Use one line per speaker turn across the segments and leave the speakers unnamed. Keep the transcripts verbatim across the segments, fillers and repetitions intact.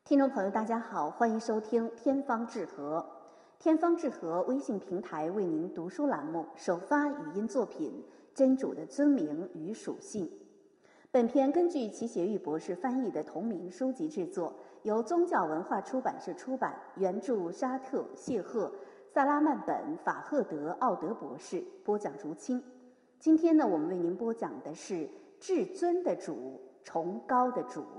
听众朋友，大家好，欢迎收听天方智和。天方智和微信平台为您读书栏目首发语音作品《真主的尊名与属性》。本片根据齐学玉博士翻译的同名书籍制作，由宗教文化出版社出版，原著沙特、谢赫、萨拉曼本、法赫德、奥德博士，播讲如清。今天呢，我们为您播讲的是至尊的主，崇高的主。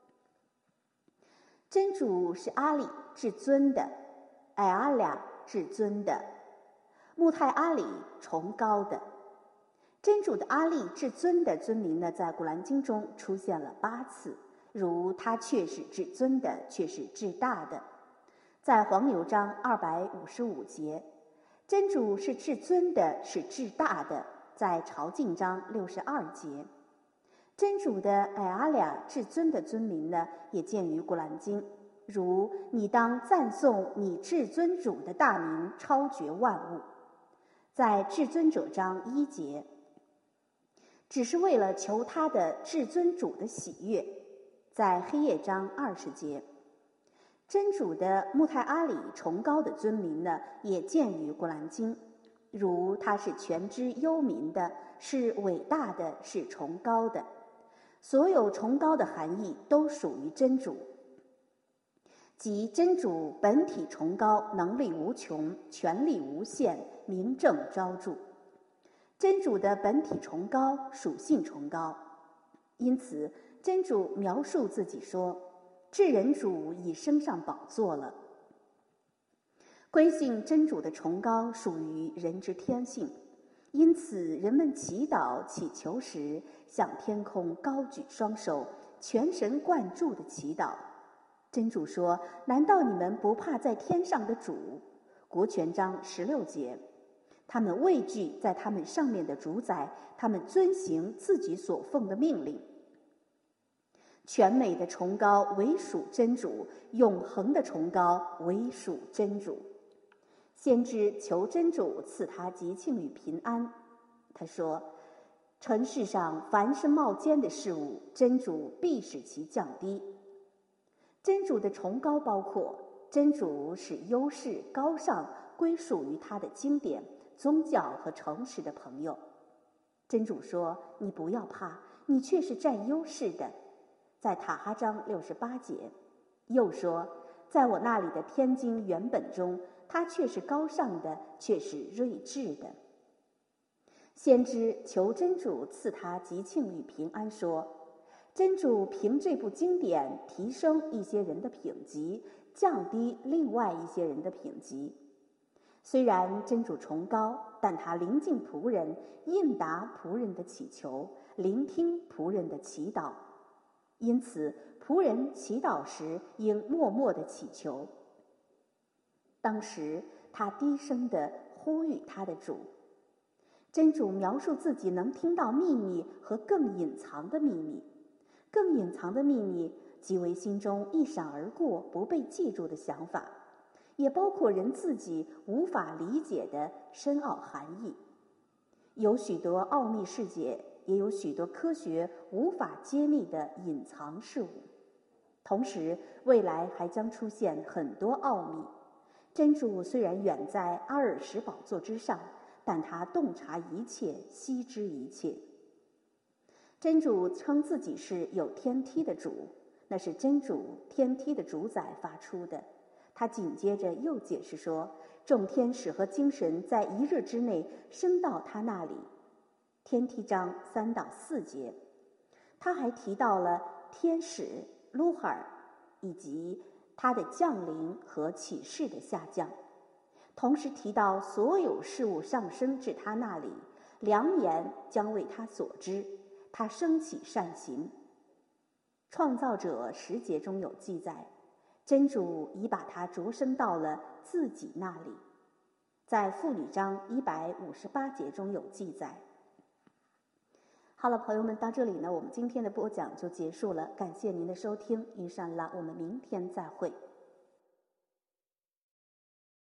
真主是阿里，至尊的；艾阿俩，至尊的；穆泰阿里，崇高的。真主的阿利，至尊的尊名呢，在古兰经中出现了八次，如他却是至尊的，却是至大的。在黄牛章二百五十五节，真主是至尊的，是至大的。在朝觐章六十二节，真主的艾阿俩至尊的尊名呢，也见于古兰经，如你当赞颂你至尊主的大名，超绝万物。在至尊者章一节，只是为了求他的至尊主的喜悦。在黑夜章二十节，真主的穆泰阿里崇高的尊名呢，也见于古兰经，如他是全知幽冥的，是伟大的，是崇高的。所有崇高的含义都属于真主，即真主本体崇高，能力无穷，权力无限，明正昭著。真主的本体崇高，属性崇高，因此真主描述自己说：至人主已升上宝座了。归信真主的崇高属于人之天性，因此人们祈祷祈求时，向天空高举双手，全神贯注地祈祷。真主说：难道你们不怕在天上的主？国权章十六节，他们畏惧在他们上面的主宰，他们遵行自己所奉的命令。全美的崇高唯属真主，永恒的崇高唯属真主。先知求真主赐他吉庆与平安，他说：尘世上凡是冒尖的事物，真主必使其降低。真主的崇高包括真主使优势高尚归属于他的经典、宗教和诚实的朋友。真主说：你不要怕，你却是占优势的。在塔哈章六十八节，又说：在我那里的天经原本中，他却是高尚的，却是睿智的。先知求真主赐他吉庆与平安，说：真主凭这部经典提升一些人的品级，降低另外一些人的品级。虽然真主崇高，但他临近仆人，应答仆人的祈求，聆听仆人的祈祷。因此仆人祈祷时应默默地祈求。当时他低声地呼吁他的主。真主描述自己能听到秘密和更隐藏的秘密，更隐藏的秘密即为心中一闪而过不被记住的想法，也包括人自己无法理解的深奥含义。有许多奥秘世界，也有许多科学无法揭秘的隐藏事物。同时未来还将出现很多奥秘。真主虽然远在阿尔什宝座之上，但他洞察一切，悉知一切。真主称自己是有天梯的主，那是真主天梯的主宰发出的。他紧接着又解释说，众天使和精神在一日之内升到他那里。天梯章三到四节，他还提到了天使卢哈尔以及他的降临和启示的下降，同时提到所有事物上升至他那里，良言将为他所知，他升起善行。创造者十节中有记载，真主已把他擢升到了自己那里。在妇女章一百五十八节中有记载。好了，朋友们，到这里呢，我们今天的播讲就结束了，感谢您的收听，伊善拉，我们明天再会。